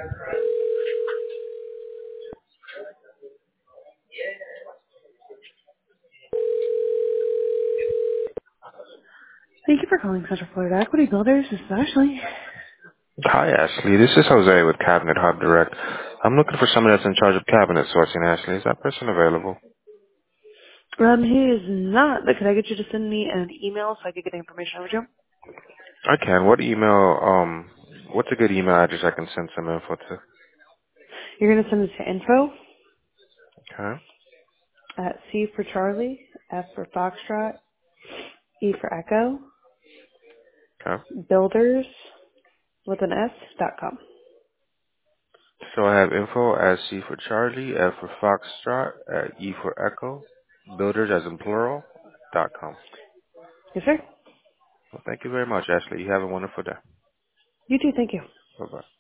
Thank you for calling Central Florida Equity Builders. This is Ashley. Hi, Ashley. This is Jose with Cabinet Hub Direct. I'm looking for someone that's in charge of cabinet sourcing, Ashley. Is that person available? He is not, but could I get you to send me an email so I could get the information over to him? I can. What's a good email address I can send some info to? You're going to send it to info Okay. at C for Charlie, F for Foxtrot, E for Echo, Okay. builders with an S.com. So I have info as C for Charlie, F for Foxtrot, E for Echo, builders as in plural, .com. Yes, sir. Well, thank you very much, Ashley. You have a wonderful day. You too. Thank you. Bye-bye.